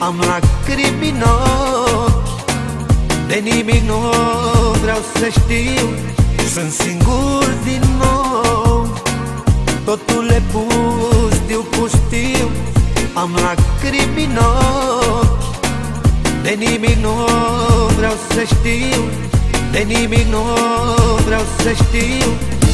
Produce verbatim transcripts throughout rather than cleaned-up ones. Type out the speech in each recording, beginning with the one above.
Am lacrimi în ochi, de nimic nu vreau să știu. Sunt singur din nou, totul e pustiu, pustiu. Am lacrimi în ochi, de nimic nu vreau să știu. De nimic nu vreau să știu.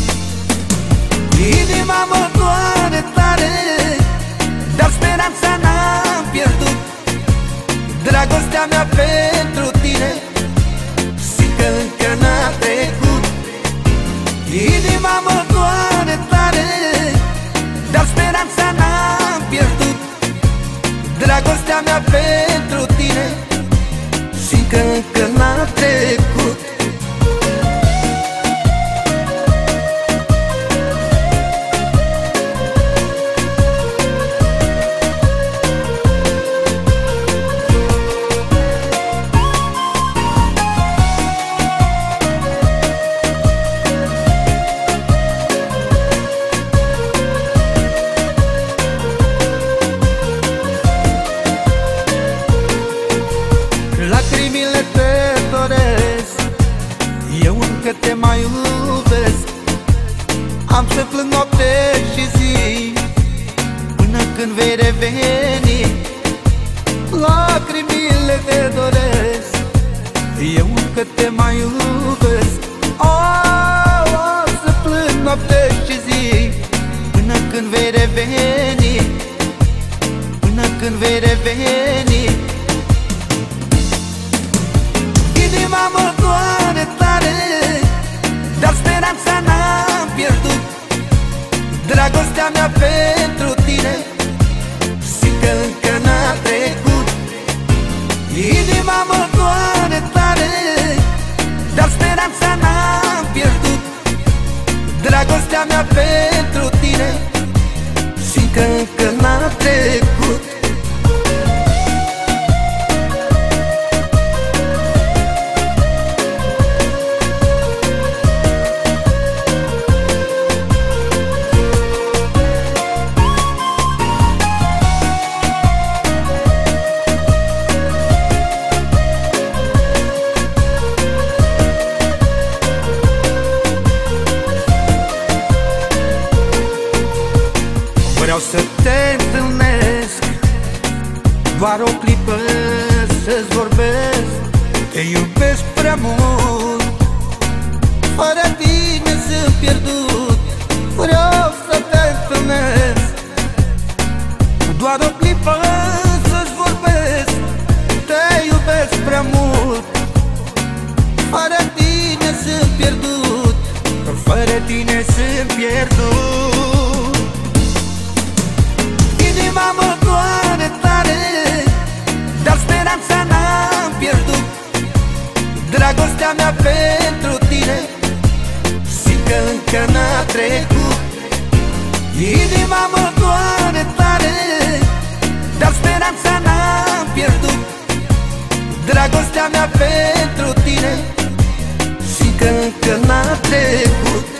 Inima mă doare tare, dar speranța n-am pierdut. Dragostea mea pentru tine simt că încă n-a trecut. Inima mă doare tare, dar speranța n-am pierdut. Dragostea mea pentru tine simt că încă n-a trecut. Lacrimile te doresc, eu încă te mai iubesc. Am să plâng noapte și zi, până când vei reveni. Lacrimile te doresc, eu încă te mai iubesc. Oh, o să plâng noapte și zi, până când vei reveni. Până când vei reveni. Inima mă doare tare, dar speranța n-am pierdut. Dragostea mea pentru tine simt că încă n-a trecut. Inima mă doare tare, dar speranța n-am pierdut. Dragostea mea pentru tine simt că încă n-a trecut. Vreau să te întâlnesc, doar o clipă să-ți vorbesc. Te iubesc prea mult, fără tine sunt pierdut. Vreau să te întâlnesc, doar o clipă să-ți vorbesc. Te iubesc prea mult, fără tine sunt pierdut. Fără tine sunt pierdut. Inima mă doare tare, dar speranța n-am pierdut. Dragostea mea pentru tine simt că încă n-a trecut. Inima mă doare tare, dar speranța n-am pierdut. Dragostea mea pentru tine simt că încă n-a trecut.